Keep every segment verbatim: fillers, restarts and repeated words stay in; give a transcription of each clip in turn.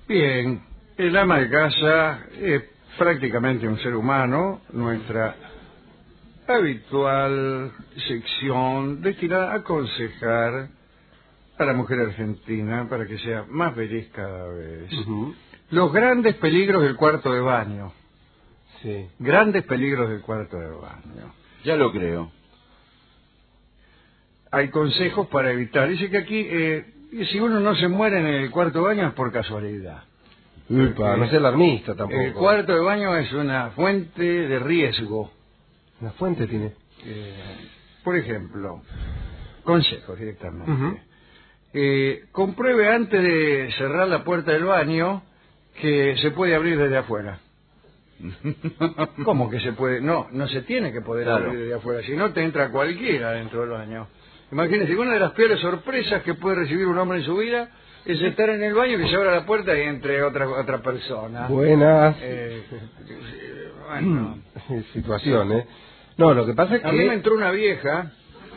Bien, el ama de casa es prácticamente un ser humano, nuestra habitual sección destinada a aconsejar a la mujer argentina para que sea más feliz cada vez. Uh-huh. Los grandes peligros del cuarto de baño. Sí. Grandes peligros del cuarto de baño. Ya lo creo. Hay consejos para evitar. Dice que aquí, eh, si uno no se muere en el cuarto de baño es por casualidad. Upa, no sea alarmista tampoco. El cuarto de baño es una fuente de riesgo. ¿Una fuente tiene? Eh, por ejemplo, consejos directamente. Uh-huh. eh, compruebe antes de cerrar la puerta del baño que se puede abrir desde afuera. ¿Cómo que se puede? No, no se tiene que poder Claro. abrir desde afuera, si no te entra cualquiera dentro del baño. Imagínese, una de las peores sorpresas que puede recibir un hombre en su vida es estar en el baño, que se abra la puerta y entre otra otra persona. Buenas Eh, bueno, situación, ¿eh? No, lo que pasa es que... a mí me entró una vieja.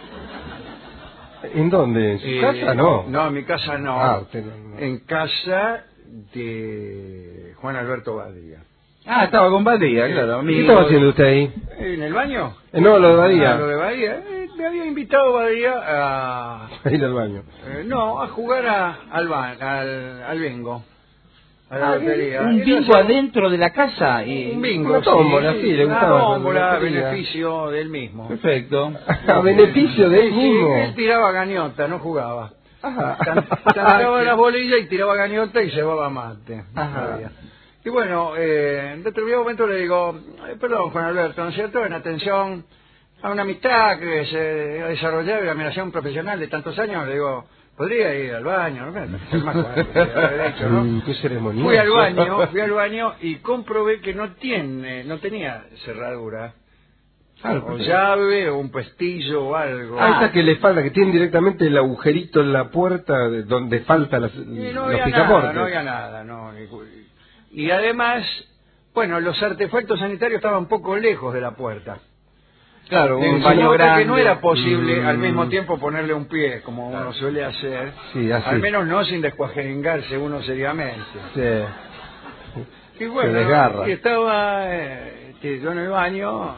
¿En dónde? ¿En su eh, casa? No. No, en mi casa no. Ah, usted no, no. En casa de Juan Alberto Badía. Ah, estaba con Badía, claro. ¿Qué amigo. estaba haciendo usted ahí? ¿En el baño? Eh, no, lo de Badía. Ah, lo de Badía. Eh, me había invitado Badía a... A ir al baño. Eh, no, a jugar a, al, ba- al, al bingo. A la Ah, lotería. un Él bingo hace- adentro de la casa. Y... Un bingo. Una tómbola, sí, le una gustaba la tómbola, lotería. beneficio del mismo. Perfecto. A beneficio de él Sí, mismo. él tiraba gañota, no jugaba. Ajá. Tan- Tantaba las bolillas y tiraba gañota y llevaba mate. Ajá. Y bueno, eh, en determinado momento le digo, eh, perdón Juan Alberto, ¿no es cierto? En atención a una amistad que se ha desarrollado y la admiración profesional de tantos años, le digo, ¿podría ir al baño? ¿No? Es más fuerte, que haber dicho, ¿no? Mm, qué ceremonioso. Fui al baño, fui al baño y comprobé que no tiene, no tenía cerradura. Ah, O llave, o un pestillo o algo. Ah, esa que le falta, que tiene directamente el agujerito en la puerta de donde falta las, Y los no había picaportes. nada, no había nada, no. Y- Y además, bueno, los artefactos sanitarios estaban un poco lejos de la puerta. Claro, De un baño modo grande. que no era posible Mm. al mismo tiempo ponerle un pie, como uno suele hacer. Sí, así. Al menos no sin descuajerengarse uno seriamente. Sí. Y bueno, Se desgarra. y estaba eh, este, yo en el baño,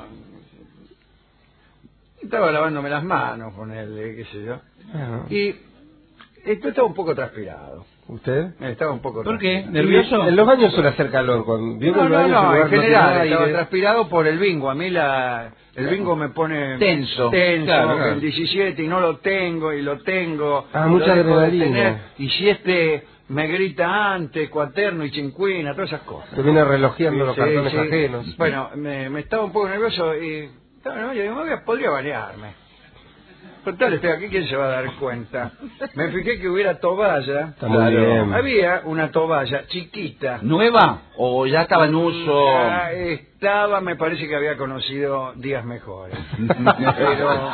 estaba lavándome las manos con él, qué sé yo. Ajá. Y esto estaba un poco transpirado. ¿Usted? Estaba un poco ¿Por qué? transpirado. ¿Nervioso? En los baños suele hacer calor. Cuando vio que No, el no, baño es un no, lugar en que tiene general aire. estaba transpirado por el bingo. A mí la, el bingo me pone Tenso. tenso, Claro, claro. el diecisiete y no lo tengo y lo tengo. Ah, lo mucha dejo de adrenalina. tener, y si este me grita antes, cuaterno y cincuina, todas esas cosas. Que viene relojeando los Sí, cartones sí. ajenos. Bueno, me, me estaba un poco nervioso y estaba en el baño y digo, me voy a- podría bañarme. Total, estoy aquí, ¿quién se va a dar cuenta? Me fijé que hubiera toalla. Está muy bien. Había una toalla chiquita. ¿Nueva? ¿O ya estaba en uso? Ya estaba, me parece que había conocido días mejores. Pero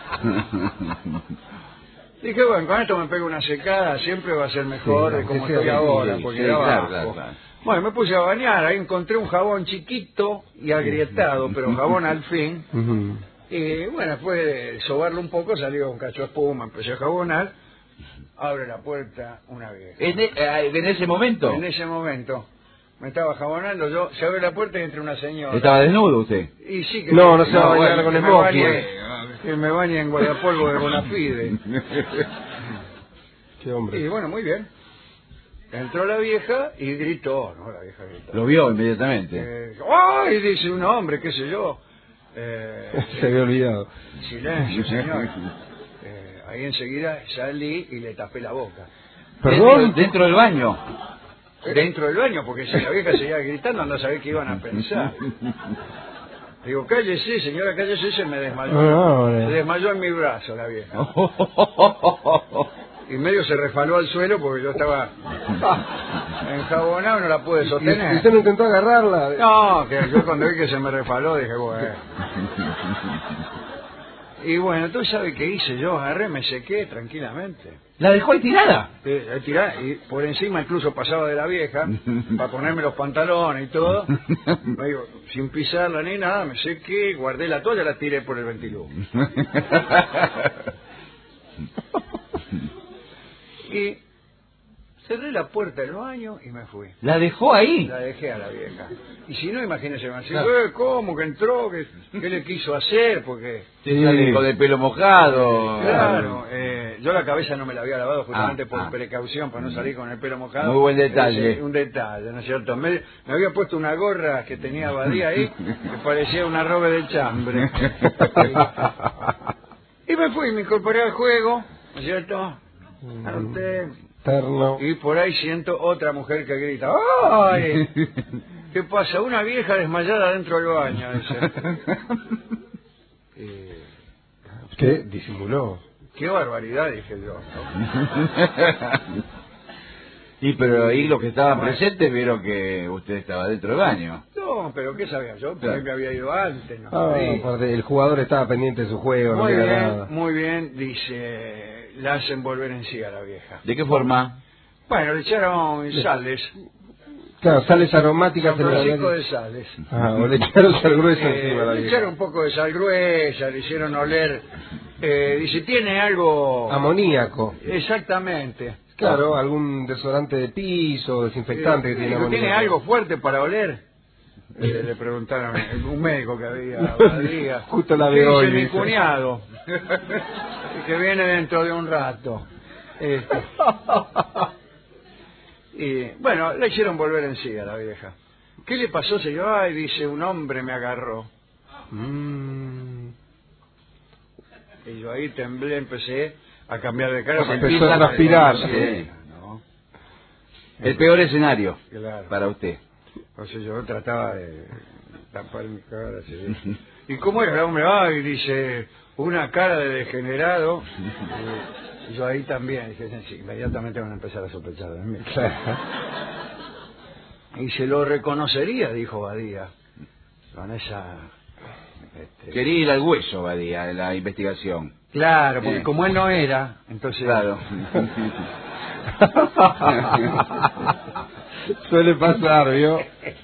dije, bueno, con esto me pego una secada, siempre va a ser mejor Sí, de como sí, estoy sí, ahora, sí, porque sí, era claro, abajo. claro, claro. Bueno, me puse a bañar, ahí encontré un jabón chiquito y agrietado, pero jabón al fin. Ujú. Y bueno, después de sobarlo un poco, salió un cacho de espuma, empecé a jabonar, abre la puerta una vieja. ¿En, e- eh, en ese momento? En ese momento me estaba jabonando, yo se abre la puerta y entra una señora. ¿Estaba desnudo usted? Y sí que No, no se va a bañar bueno, con que me smoking. bañe- Que me bañe en guardapolvo de Bonafide. Qué hombre. Y bueno, muy bien. Entró la vieja y gritó, ¿no? La vieja gritó. Lo vio inmediatamente. Eh, ¡Ay! Dice un hombre, qué sé yo. Eh, Se había olvidado. Silencio, señor. Eh, ahí enseguida salí y le tapé la boca. ¿Perdón? Dentro, dentro del baño. Dentro del baño, porque si la vieja seguía gritando, no sabía qué iban a pensar. Digo, cállese, señora, cállese, se me desmayó. No, no, Se desmayó en mi brazo la vieja. Y medio se resbaló al suelo porque yo estaba enjabonado y no la pude ¿Y sostener. usted no intentó agarrarla? No, que yo cuando vi que se me resbaló dije, bueno. Y bueno, ¿tú sabes qué hice? Yo agarré, me sequé tranquilamente. ¿La dejó ahí tirada? Eh, eh, tirá, y por encima incluso pasaba de la vieja para ponerme los pantalones y todo. Me digo, sin pisarla ni nada, me sequé, guardé la toalla y la tiré por el ventilú. Y cerré la puerta del baño y me fui. ¿La dejó ahí? La dejé a la vieja. Y si no, imagínese, me decía, Claro. "Eh, ¿cómo que entró? ¿Qué, qué le quiso hacer? Porque, Sí, sale con el pelo mojado. claro, eh, yo la cabeza no me la había lavado justamente Ah, por ah. precaución, para no salir con el pelo mojado. Muy buen detalle. Eh, un detalle, ¿no es cierto? Me, me había puesto una gorra que tenía Badía ahí, que parecía una robe de chambre. Y me fui, me incorporé al juego, ¿no es cierto? Anoté. Terno. Y por ahí siento otra mujer que grita, ¡ay! ¿Qué pasa? Una vieja desmayada dentro del baño, dice. Y, ¿Qué? Disimuló. qué barbaridad, dije yo, ¿no? Y pero ahí los que estaban Bueno. presentes vieron que usted estaba dentro del baño. No, pero ¿qué sabía yo? Por Claro. ahí me había ido antes, no Ah, sabía. aparte, el jugador estaba pendiente de su juego, no Muy queda bien, nada. muy bien, dice, la hacen volver en sí a la vieja. ¿De qué forma? Bueno, le echaron sales, Claro, sales aromáticas San en la Francisco de Sales. Ah, o le echaron sal gruesa Eh, encima a la le vieja. echaron un poco de sal gruesa, le hicieron oler, eh, dice, tiene algo... Amoníaco. Exactamente. Claro, algún desodorante de piso, desinfectante que tiene Dijo, amoníaco. ¿tiene algo fuerte para oler? Eh, le preguntaron, un médico que había, había. Justo la ¿Qué veo dice hoy, mi dice. cuñado? Que viene dentro de un rato. Este. Y bueno, le hicieron volver en sí a la vieja. ¿Qué le pasó, señor? Ay, dice, un hombre me agarró. Mm. Y yo ahí temblé, empecé a cambiar de cara. porque Empezó a empieza transpirar. Sí, ¿no? El peor escenario Claro. para usted. Entonces yo trataba de tapar mi cara. Así. ¿Y cómo era el hombre? Ay, dice, una cara de degenerado. Y yo ahí también, dije, sí, inmediatamente van a empezar a sospechar de mí. Y se lo reconocería, dijo Badía, con esa... este, Quería ir al hueso, Badía, en la investigación. Claro, porque Eh. como él no era, entonces... Claro. Suele pasar, ¿vio?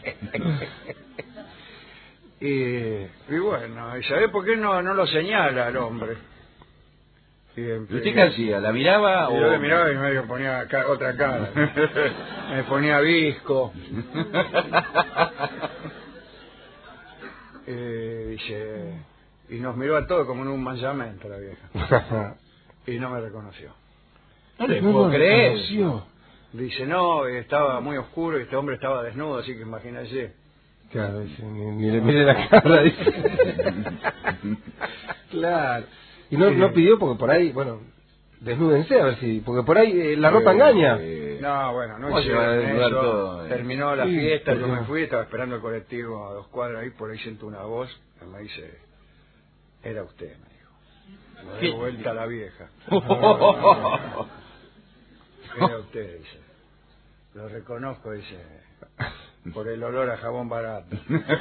Y, y bueno, ¿y sabés por qué no, no lo señala al hombre? Y, ¿Y usted qué hacía? ¿La miraba Y o...? yo le miraba y me ponía ca- otra cara. Me ponía visco. Eh, dice, y nos miró a todos como en un manchamiento la vieja. Y no me reconoció. No le No puedo lo creer. reconoció. Dice, no, estaba muy oscuro y este hombre estaba desnudo, así que imagínese. Claro, dice, ni, ni le mire la cara, dice. Claro. Y no, Sí. no pidió porque por ahí, bueno, desnúdense a ver si, porque por ahí eh, la ropa engaña. Eh, No, bueno, no ¿Cómo se va a hicieron desnudar eso. todo, eh? Terminó la Sí, fiesta, yo porque- me fui, estaba esperando el colectivo a dos cuadras ahí, por ahí siento una voz que me dice, era usted, me dijo. Me ¿Qué? dio vuelta a la vieja. Era usted, dice. Lo reconozco, dice, por el olor a jabón barato.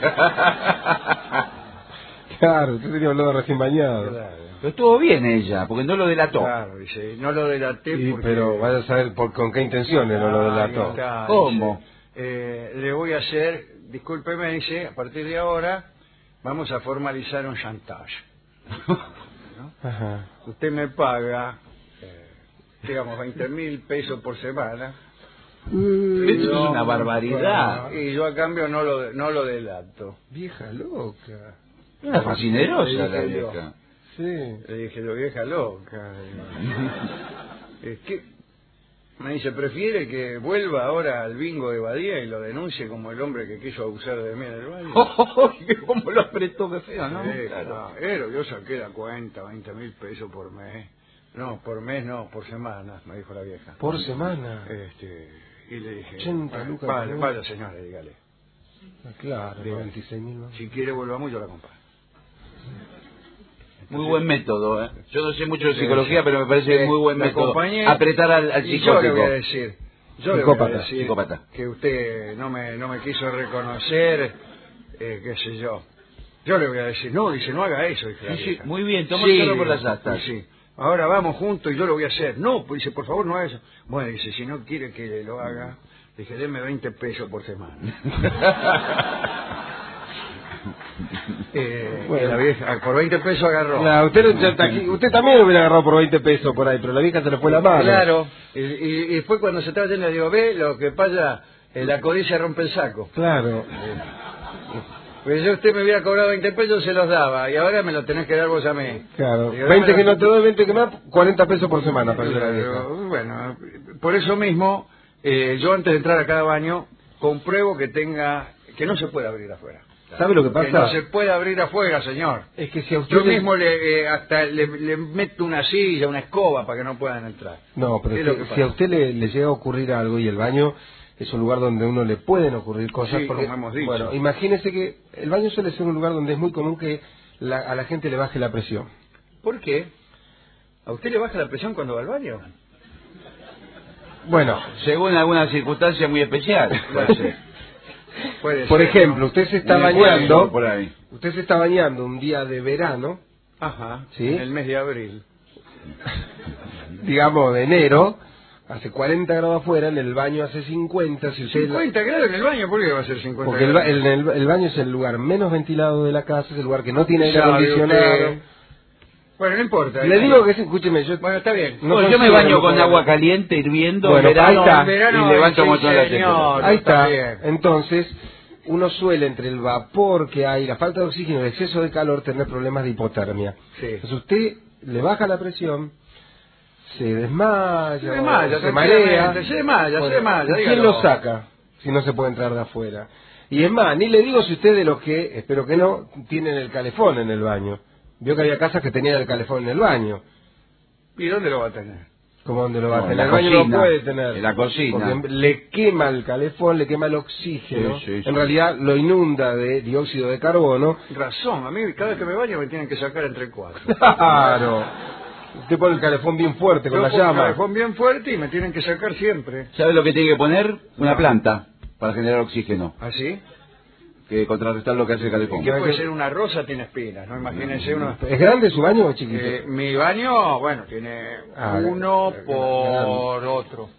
Claro, usted tenía olor de recién bañado. Claro, Pero estuvo bien ella, porque no lo delató. claro, dice, no lo delaté Sí, porque... pero vaya a saber por, con qué intenciones no lo Ahí delató. está, ¿Cómo? dice, eh, le voy a hacer, discúlpeme, dice, a partir de ahora vamos a formalizar un chantage. ¿No? Ajá. Usted me paga, eh, digamos, veinte mil pesos por semana. Esto es yo- una barbaridad. Y yo a cambio no lo, no lo delato. Vieja loca. Una fascinerosa Le la dije yo. vieja. Sí. Le dije, lo vieja loca. Eh, ¿qué? Me dice, ¿prefiere que vuelva ahora al bingo de Badía y lo denuncie como el hombre que quiso abusar de mí en el baño? ¿Cómo lo apretó? Qué feo, ¿no? Sí, Claro. claro, yo saqué la cuenta, veinte mil pesos por mes. No, por mes no, por semana, me dijo la vieja. Por semana. Este, y le dije, ochenta "Vale, lucas vale, por vaya señora, dígale. Ah, claro, Dígale. veintiséis mil más. Si quiere volvamos, yo la acompaño. Muy buen método, ¿eh? Yo no sé mucho de Sí, psicología, sí. pero me parece Eh, muy buen la método. acompañé Apretar al, al Y yo le psicótico. voy a decir, yo le voy a Psicópata, decir psicópata. que usted no me, no me quiso reconocer, eh, qué sé yo. Yo le voy a decir, no, dice, no haga eso. Dice la Sí, sí, vieja. muy bien, toma Sí, todo por las astas. Sí, ahora vamos juntos y yo lo voy a hacer. No, pues dice, por favor, no haga eso. Bueno, dice, si no quiere que lo haga, dije, deme veinte pesos por semana. Eh, Bueno. y la vieja, por veinte pesos agarró. Claro, usted, no- ya- aquí- usted también lo hubiera agarrado por veinte pesos por ahí, pero la vieja se le fue la mano. Claro, y, y- y después cuando se estaba yendo le digo, ve, lo que pasa, eh, la codicia rompe el saco. Claro. Pues yo usted me hubiera cobrado veinte pesos, se los daba, y ahora me lo tenés que dar vos a mí. Claro. Digo, veinte que dámelo. no te doy, veinte que más, cuarenta pesos por semana para la vieja. Pero, bueno, por eso mismo, eh, yo antes de entrar a cada baño, compruebo que tenga, que no se puede abrir afuera. ¿Sabe lo que Que pasa? no se puede abrir afuera, señor. Es que si a usted Yo le- mismo le, eh, hasta le, le meto una silla, una escoba para que no puedan entrar. No, pero Es si, lo que si pasa. a usted le, le llega a ocurrir algo y el baño es un lugar donde a uno le pueden ocurrir cosas, Sí, porque, como hemos dicho. bueno, imagínese que el baño suele ser un lugar donde es muy común que la- a la gente le baje la presión. ¿Por qué? ¿A usted le baja la presión cuando va al baño? Bueno, Según alguna circunstancia muy especial. puede ser. Puede por ser, ejemplo, ¿no? usted se está Muy bañando, esfuerzo por ahí. usted se está bañando un día de verano, Ajá, ¿Sí? en el mes de abril. digamos de enero, hace cuarenta grados afuera, en el baño hace cincuenta, si usted... cincuenta grados en el baño, ¿por qué va a ser cincuenta Porque el, ba- grados? el- el- el baño es el lugar menos ventilado de la casa, es el lugar que no tiene aire Sabe acondicionado. usted. Bueno, no importa. Le digo que, escúcheme, yo... Bueno, está bien. No Bueno, yo me consigo baño que no con pueda- agua caliente hirviendo Bueno, en verano, ahí está. En verano, y levanto un sí, montón la señor. temperatura. Ahí está está. bien. Entonces, uno suele, entre el vapor que hay, la falta de oxígeno, el exceso de calor, tener problemas de hipotermia. Sí. Entonces usted le baja la presión, se desmaya, Se desmaya, o se marea. tranquilamente, se desmaya, se desmaya, ¿Quién dígalo. lo saca si no se puede entrar de afuera? Y es más, ni le digo si usted de los que, espero que no, tienen el calefón en el baño. Vio que había casas que tenían el calefón en el baño. ¿Y dónde lo va a tener? ¿Cómo dónde lo va No, a en tener? la El baño no cocina, puede tener. en la cocina. Porque le quema el calefón, le quema el oxígeno. Sí, sí, sí. En realidad lo inunda de dióxido de carbono. Razón, a mí cada vez que me baño me tienen que sacar entre cuatro. Claro. Usted pone el calefón bien fuerte con Yo la pongo el llama. calefón bien fuerte y me tienen que sacar siempre. ¿Sabe lo que tiene que poner? Una planta para generar oxígeno, ¿Así? que contrarrestar lo que hace el calefón. Que puede ser una rosa, tiene espinas, ¿no? Imagínense uno. ¿Es grande su baño o chiquito? Eh, mi baño, bueno, tiene Ah, uno grande. por otro.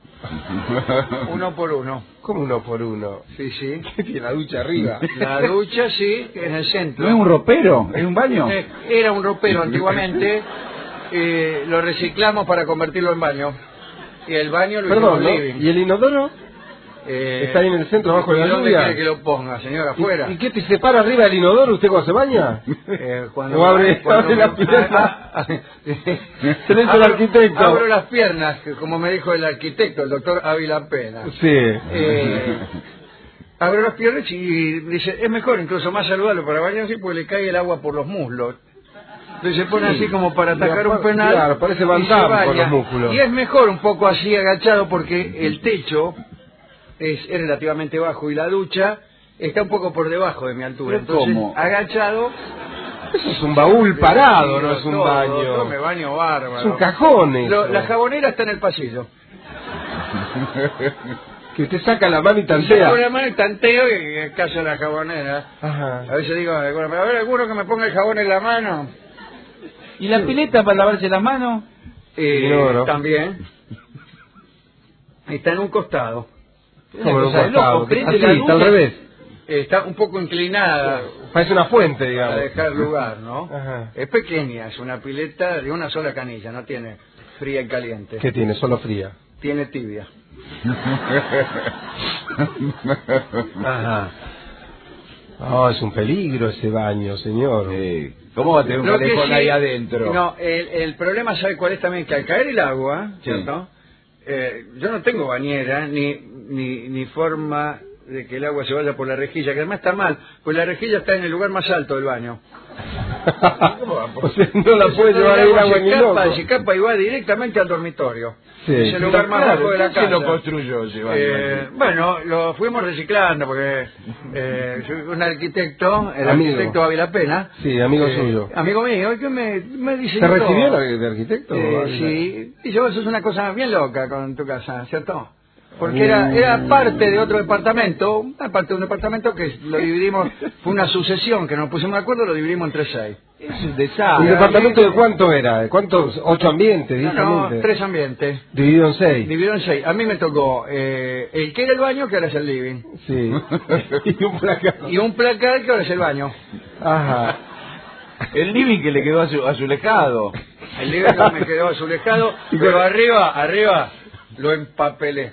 Uno por uno. ¿Cómo uno por uno? Sí, sí. ¿Qué tiene la ducha arriba? La ducha, sí, en el centro. ¿No es un ropero? ¿Es un baño? Eh, Era un ropero antiguamente. eh, lo reciclamos para convertirlo en baño. Y el baño lo Perdón, ¿no? hicimos living. ¿Y el inodoro? Eh, Está ahí en el centro, abajo de la ¿y dónde lluvia? quiere que lo ponga, señor? ¿Afuera? ¿Y, y qué te separa arriba del inodoro usted cuando se baña? Eh, O abre- abre las piernas. Ah, ah, Se le hizo el abro- arquitecto. Abro las piernas, que como me dijo el arquitecto, el doctor Ávila Pena. Sí. Eh, abro las piernas y dice, es mejor, incluso más saludable para bañarse, porque le cae el agua por los muslos. Entonces se pone Sí. así como para atacar Y un aparte- penal. claro, parece Van y se Damme con baña. los músculos. Y es mejor un poco así agachado porque el techo es, es relativamente bajo y la ducha está un poco por debajo de mi altura. ¿Pero Entonces, cómo? agachado... Eso es un baúl parado, no es un todo, baño. Yo me baño bárbaro. Es un cajón eso. Lo- la jabonera está en el pasillo. Que usted saca la mano y Saco tantea. la mano y tanteo y en casa de la jabonera. Ajá. A veces digo, a ver, ¿alguno que me ponga el jabón en la mano? ¿Y la pileta para lavarse las manos? Eh, No, no. También. Está en un costado. Como Una un cosa de costado. loco, prende Así, la está al luz. revés. Eh, Está un poco inclinada Parece una fuente, para digamos. dejar lugar, ¿no? Ajá. Es pequeña, es una pileta de una sola canilla, no tiene fría y caliente. ¿Qué tiene? Solo fría. Tiene tibia. Ajá. Oh, es un peligro ese baño, señor. Sí. ¿Cómo va a tener un Lo que calefón sí- ahí adentro? No, el, el problema, ¿sabe cuál es también? Que al caer el agua, Sí. ¿cierto? Eh, yo no tengo bañera, ni, ni, ni forma de que el agua se vaya por la rejilla, que además está mal, pues la rejilla está en el lugar más alto del baño. O sea, no la puede Entonces, llevar ahí el agua se ni escapa, loco. se escapa y va directamente al dormitorio. Sí. Es el lugar más Claro, bajo de la ¿quién casa. lo construyó ese baño? Eh, bueno, lo fuimos reciclando porque eh, soy un arquitecto, el Amigo. arquitecto Ávila Pena. Sí, amigo eh, suyo. Amigo mío, que me, me dice ¿Se recibió de de arquitecto? Eh, sí, y yo, eso es una cosa bien loca con tu casa, ¿cierto? Porque era, era parte de otro departamento, una parte de un departamento que lo dividimos, fue una sucesión que nos pusimos de acuerdo, lo dividimos entre seis. Es un desastre. ¿Un departamento de cuánto era? ¿De cuántos? ¿Ocho ambientes? No, diez no, ambientes? tres ambientes. Dividido en seis. Dividido en seis. A mí me tocó eh, el que era el baño, que ahora es el living. Sí. Y un placar. Y un placar, que ahora es el baño. Ajá. El living que le quedó a su, a su lejado. El living no me quedó azulejado, pero arriba, arriba, lo empapelé.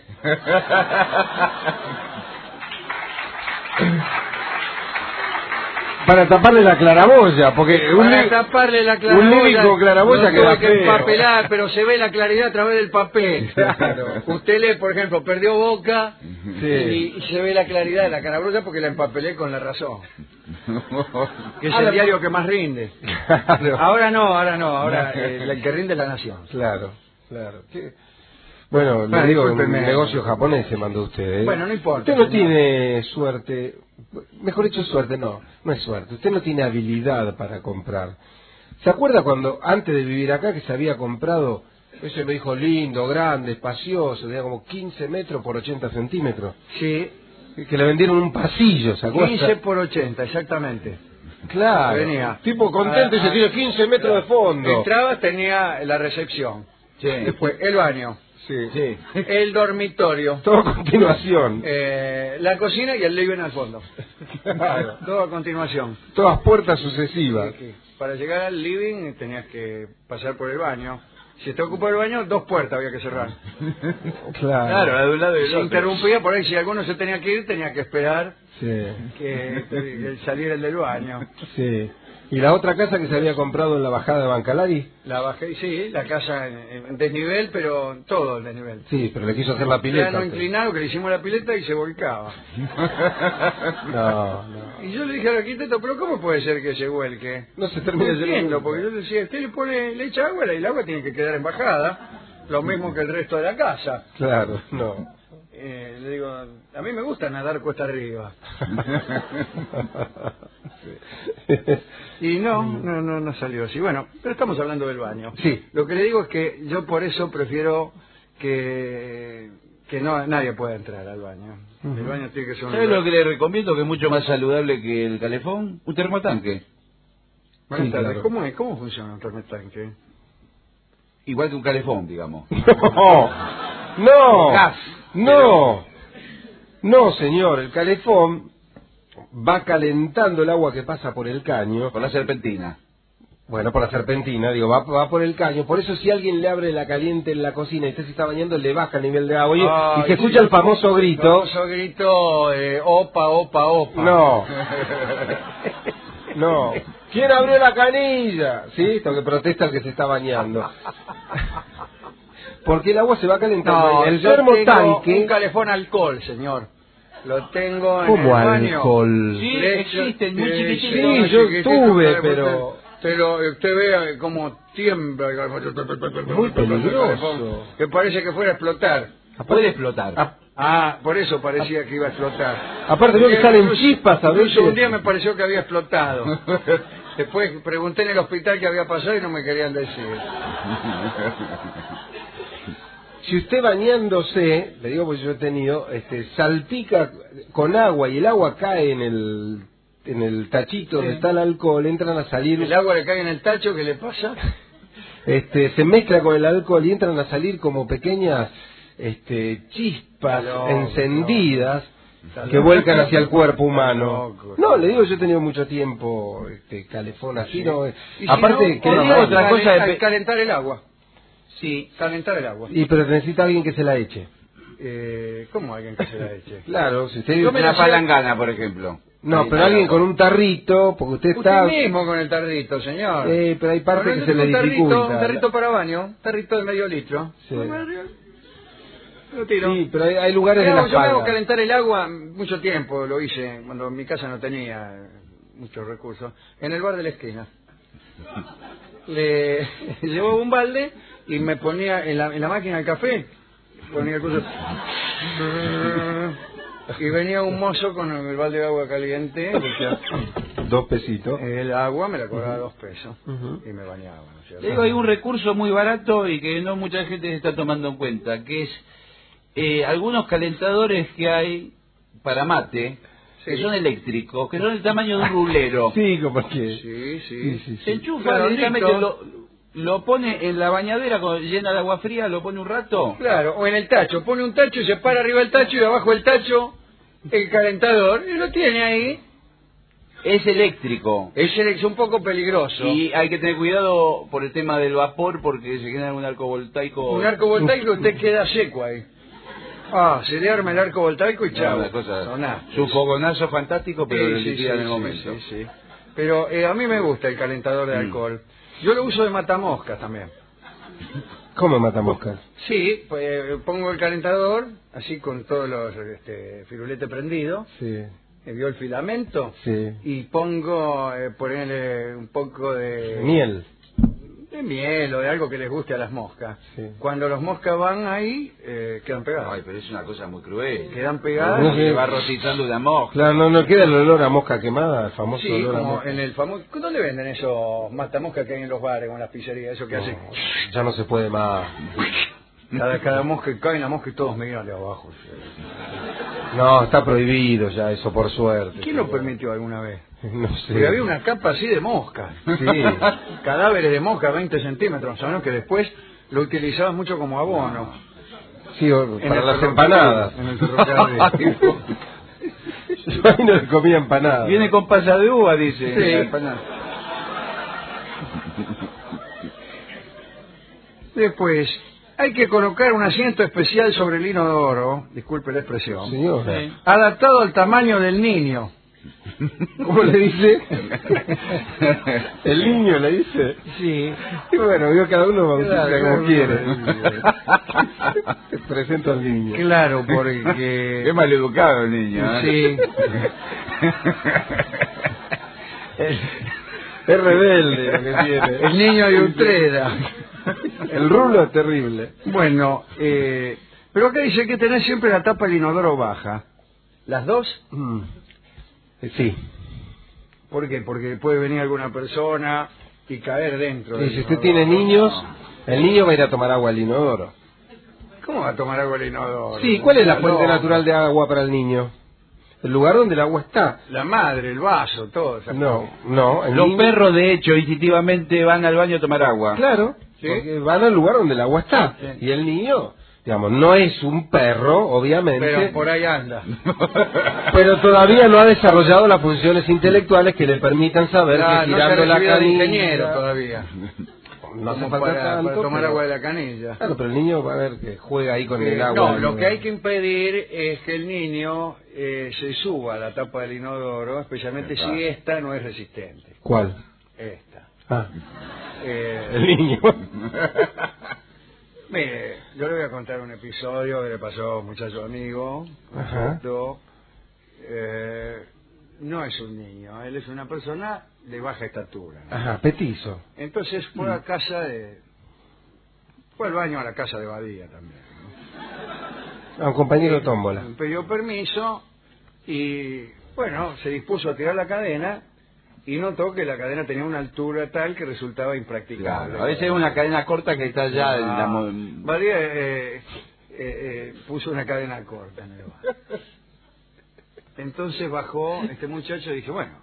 Para taparle la claraboya, porque un, Para li- taparle la un claraboya, living con claraboya lo queda tuve que feo. empapelar, pero se ve la claridad a través del papel. Claro. Usted lee, por ejemplo, perdió Boca Sí. y, y se ve la claridad de la claraboya porque la empapelé con La Razón, que es Ah, el la- diario que más rinde. Claro. Ahora no, ahora no, ahora eh, el que rinde es La Nación. Claro, claro. ¿Qué? Bueno, Bueno, le digo, un discúlpeme. negocio japonés se mandó usted, ¿eh? Bueno, no importa, Usted no señor. tiene suerte, mejor dicho suerte, no, no es suerte. Usted no tiene habilidad para comprar. ¿Se acuerda cuando, antes de vivir acá, que se había comprado, ese me dijo lindo, grande, espacioso, tenía como quince metros por ochenta centímetros? Sí, Que le vendieron un pasillo, ¿se acuerda? quince por ochenta, exactamente. Claro. Venía. Tipo contento y Ah, se ah, tiene quince metros de fondo. Entrabas, tenía la recepción. Sí. Después, el baño. Sí. Sí. El dormitorio. Todo a continuación. eh, la cocina y el living al fondo. Claro. Todo a continuación. Todas puertas sucesivas. Aquí. Para llegar al living tenías que pasar por el baño. Si te ocupó el baño, dos puertas había que cerrar. Claro. Claro, la de un lado y del Se otro. interrumpía por ahí, si alguno se tenía que ir, tenía que esperar Sí, que, que saliera el del baño. sí. ¿Y la otra casa que se había comprado en la bajada de Bancalari? La bajé, sí, la casa en, en desnivel, pero todo en desnivel. Sí, pero le quiso hacer la pileta. Plano pero- inclinado, que le hicimos la pileta y se volcaba. No, no. Y yo le dije al arquitecto, pero ¿cómo puede ser que se vuelque? No se No termina entiendo, porque yo le decía, usted le pone, le echa agua y el agua tiene que quedar en bajada, lo mismo que el resto de la casa. Claro, no. Eh, le digo, a mí me gusta nadar cuesta arriba. Y no, no, no, no salió así. Bueno, pero estamos hablando del baño. Sí. Lo que le digo es que yo por eso prefiero que, que no nadie pueda entrar al baño. El baño tiene que ser un ¿Sabe lugar- lo que le recomiendo, que es mucho más saludable que el calefón? Un termotanque. Buenas Sí, tardes. claro. ¿Cómo, es? ¿Cómo funciona un termotanque? Igual que un calefón, digamos. No, no, Gas. no, no, señor. El calefón va calentando el agua que pasa por el caño. Con la serpentina. Bueno, por la serpentina, digo, va, va por el caño. Por eso si alguien le abre la caliente en la cocina y usted se está bañando, le baja el nivel de agua. Y, Ay, y se escucha el famoso grito. El famoso grito, eh, opa, opa, opa. No. No. ¿Quién abrió la canilla? Sí, esto que protesta el que se está bañando. Porque el agua se va calentando. No, el yo tengo termotanque. un calefón alcohol, señor. Lo tengo en ¿Cómo el baño. alcohol? Sí, Le- existen, muy sí, chiquititos. Sí, muy yo chiquititos, tuve, calefón, pero- Pero usted vea cómo tiembla el calefón. Muy peligroso. Que parece que fuera a explotar. Puede explotar. A- Ah, por eso parecía que iba a explotar. Aparte veo que salen Incluso- chispas a incluso veces. un día me pareció que había explotado. Después pregunté en el hospital qué había pasado y no me querían decir. Si usted bañándose, le digo porque yo he tenido, este, salpica con agua y el agua cae en el en el tachito donde Sí. está el alcohol, entran a salir, El agua le cae en el tacho, ¿qué le pasa? este, se mezcla con el alcohol y entran a salir como pequeñas este, chispas Está loco, encendidas Está que loco. vuelcan hacia el cuerpo humano. Está loco. No, le digo, yo he tenido mucho tiempo este, calefón así, ¿no? Y si Aparte no, que o no, no, hay- otra calen- cosa de al pe- calentar el agua. Sí. Calentar el agua. y pero necesita alguien que se la eche. Eh, ¿Cómo alguien que se la eche? Claro, si usted Yo me Una la- palangana, por ejemplo. no, Sí, pero claro. alguien con un tarrito, porque usted está... Usted mismo con el tarrito, señor. Eh, pero hay parte Bueno, que yo se le tengo un tarrito, dificulta. Un tarrito para baño, un tarrito de medio litro. Sí. Lo tiro. Sí, pero hay, hay lugares Yo de hago- la yo me hago falda. calentar el agua mucho tiempo, lo hice cuando en mi casa no tenía muchos recursos, en el bar de la esquina. Le llevaba un balde y me ponía en la, en la máquina de café, ponía el coso, y venía un mozo con el balde de agua caliente, decía, Dos pesitos. el agua me la cobraba dos pesos Ujú. y me bañaba. ¿no es cierto? Le digo, hay un recurso muy barato y que no mucha gente se está tomando en cuenta, que es eh, algunos calentadores que hay para mate, Sí. que son eléctricos, que son del tamaño de un rulero. Sí, como que... Sí, sí. Sí, sí, Se sí. enchufa Claro, directamente, listo. lo, lo pone en la bañadera cuando llena de agua fría, lo pone un rato. Claro, o en el tacho. Pone un tacho y se para arriba del tacho y abajo del tacho el calentador y lo tiene ahí. Es eléctrico. Es, es un poco peligroso. Y hay que tener cuidado por el tema del vapor porque se genera un arco voltaico. Un arco voltaico usted queda seco ahí. Ah, se le arma el arco voltaico y No, chao. una cosa, Soná. es un fogonazo fantástico, pero lo Sí, sí, liquida sí, en el sí, momento. sí, sí. Pero eh, a mí me gusta el calentador de Mm. alcohol. Yo lo uso de matamoscas también. ¿Cómo mata moscas? Sí, pues eh, pongo el calentador, así con todos los este, firuletes prendidos, Sí, eh, vio el filamento, sí. y pongo, eh, ponerle un poco de... Miel. De miel o de algo que les guste a las moscas. Sí. Cuando los moscas van ahí, eh, quedan pegadas. Ay, pero es una cosa muy cruel. Quedan pegadas. No Y sé. le va rotizando una mosca. Claro, no, no queda el olor a mosca quemada, el famoso Sí, olor a como mosca. en el famoso... ¿Dónde venden esos matamoscas que hay en los bares o en las pizzerías? Eso que hacen... No, ya no se puede más. Cada, cada mosca cae en la mosca y todos miran de abajo. No, está prohibido ya eso, por suerte. ¿Quién lo permitió alguna vez? No sé. Porque había una capa así de moscas. Sí. Cadáveres de mosca, veinte centímetros, ¿sabes? Que después lo utilizaban mucho como abono. Sí, o- En para el las ferrocarril, empanadas. en el ferrocarril. Yo ahí no le comía empanadas. Viene con pasa de uva, dice. Sí. La empanada. Después, hay que colocar un asiento especial sobre el inodoro, disculpe la expresión, Señora. Sí. adaptado al tamaño del niño. ¿Cómo le dice? El niño le dice. Sí. Y bueno, vio cada uno bautiza Claro, como claro. quiere. Te presento al niño. Claro, porque... Es maleducado el niño, ¿eh? Sí. Es rebelde lo que tiene. El niño de Utrera. El rulo es terrible. Bueno, eh, pero acá dice que tener siempre la tapa del inodoro baja. ¿Las dos? Mm. Eh, Sí. ¿Por qué? Porque puede venir alguna persona y caer dentro. Sí, del si usted inodoro. tiene niños, el niño va a ir a tomar agua al inodoro. ¿Cómo va a tomar agua del inodoro? Sí, ¿cuál es la fuente No, natural de agua para el niño? El lugar donde el agua está. La madre, el vaso, todo. esa No, cosa. no. El Los niño- perros, de hecho, instintivamente van al baño a tomar agua. Claro, ¿Sí? porque van al lugar donde el agua está. Sí. Y el niño, digamos, no es un perro, obviamente, Pero pero, por ahí anda. todavía no ha desarrollado las funciones intelectuales que le permitan saber Ah, que no se ha tirando la recibido de canilla... ingeniero todavía. No hace Como falta para, tanto, para tomar pero- agua de la canilla. Claro, pero el niño va a ver que juega ahí con Eh, el agua. no, lo que hay que impedir es que el niño eh, se suba a la tapa del inodoro, especialmente Claro. si esta no es resistente. ¿Cuál? Esta. Ah, Eh, el niño. Mire, yo le voy a contar un episodio que le pasó a un muchacho amigo. Ajá. ¿Cierto? Eh, no es un niño, él es una persona de baja estatura. ¿no? Ajá, petizo. Entonces fue a casa de... Fue al baño a la casa de Badía también. A un compañero tómbola. Pidió permiso y, bueno, se dispuso a tirar la cadena y notó que la cadena tenía una altura tal que resultaba impracticable. Claro, a veces es una cadena corta que está ya en la... Ah, mo- Badía eh, eh, eh, puso una cadena corta en el baño. Entonces bajó este muchacho y dije, bueno,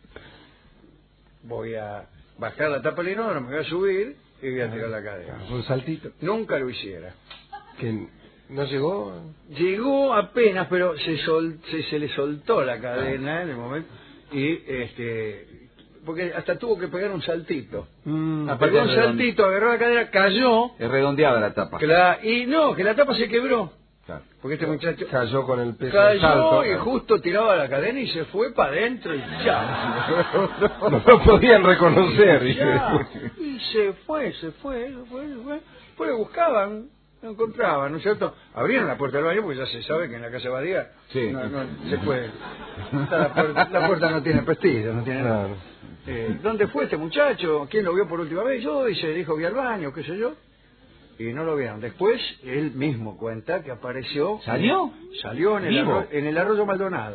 voy a bajar la tapa del inodoro, me voy a subir y voy a tirar la cadena. Un saltito. Nunca lo hiciera. Que no llegó. Llegó apenas, pero se, sol- se, se le soltó la cadena en el momento y este porque hasta tuvo que pegar un saltito. Mm, Aparte Pegó un es redond- saltito, agarró la cadena, cayó Es redondeada la tapa. que la- y no, que la tapa se quebró. Claro. Porque este muchacho cayó con el peso del cayó salto. y justo tiraba la cadena y se fue para adentro y ya. No lo podían reconocer. dije. Ya. Y se fue, se fue, se fue, se fue. Pues lo buscaban, no encontraban, ¿no es cierto? Abrieron la puerta del baño porque ya se sabe que en la casa de Badía Sí. no, no se puede. La puerta, la puerta no tiene pestillo, no tiene nada. Claro. Eh, ¿Dónde fue este muchacho? ¿Quién lo vio por última vez? Yo, y se dijo, vi al baño, qué sé yo. Y no lo vieron. Después, él mismo cuenta que apareció... ¿Salió? Salió en el, ¿Vivo? arro- en el arroyo Maldonado.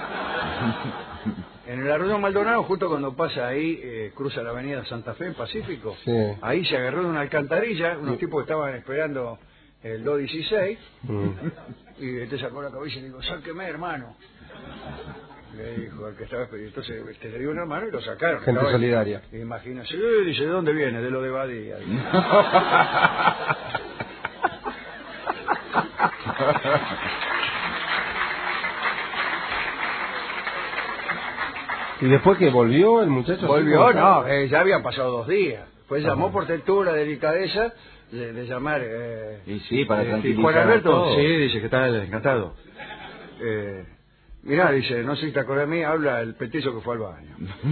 En el arroyo Maldonado, justo cuando pasa ahí, eh, cruza la avenida Santa Fe, en Pacífico. Sí. Ahí se agarró de una alcantarilla, unos tipos que estaban esperando el dos dieciséis, Mm. y este sacó la cabeza y le dijo, sáqueme, hermano. Le dijo al que estaba esperando. Entonces este, le dio un hermano y lo sacaron. Gente Estaba- solidaria. Imagínese, eh, dice, ¿de dónde viene? De lo de Badía. ¿Y después que volvió el muchacho? Volvió, así como no, estaba? eh, ya habían pasado dos días. Pues Ah. llamó por tuvo la delicadeza de, de llamar. Eh, Y sí, para eh, tranquilizar Juan a Alberto, todos. sí, dice que está encantado. Eh, mirá, dice, no sé si te acuerdas de mí, habla el petizo que fue al baño.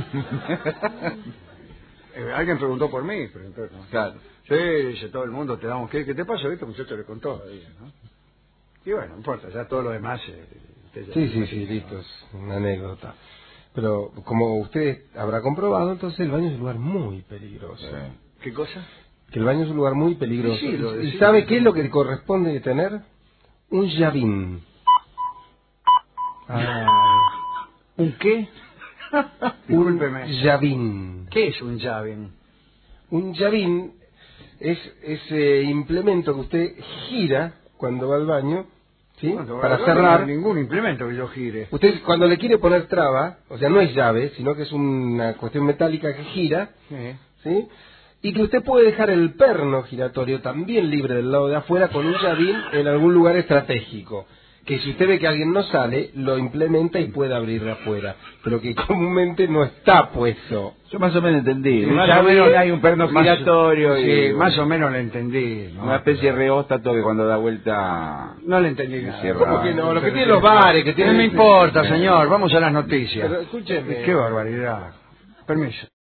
Eh, alguien preguntó por mí, preguntó, ¿no? Claro. Sí, dice todo el mundo, te damos, ¿qué, qué te pasa? ¿Viste? El muchacho le contó, dice, ¿no? Y bueno, no importa, ya todo lo demás... Eh, usted ya- Sí, sí, sí, listo, es una anécdota. Pero como usted habrá comprobado, entonces el baño es un lugar muy peligroso. ¿Qué cosa? Que el baño es un lugar muy peligroso. Sí, sí, lo ¿Y decía. sabe qué es lo que corresponde tener? Un llavín. Ah, ¿un qué? Un Discúlpeme. llavín. ¿Qué es un llavín? Un llavín es ese implemento que usted gira cuando va al baño, ¿sí? Bueno, Para no cerrar. hay ningún implemento que yo gire. Usted cuando le quiere poner traba, o sea, no es llave, sino que es una cuestión metálica que gira, Sí. ¿sí? Y que usted puede dejar el perno giratorio también libre del lado de afuera con un llavín en algún lugar estratégico. Que si usted ve que alguien no sale, lo implementa y puede abrir de afuera. Pero que comúnmente no está puesto. Yo más o menos entendí. Sí, Un más o llavín, menos- hay un perno más- giratorio y Sí, más o menos lo entendí. ¿no? una especie de reóstato que cuando da vuelta... No le entendí nada. Cierra. ¿Cómo que no? Lo que tienen los bares, que No tienen... me importa, señor. Vamos a las noticias. Pero escúcheme. Qué barbaridad. Permiso.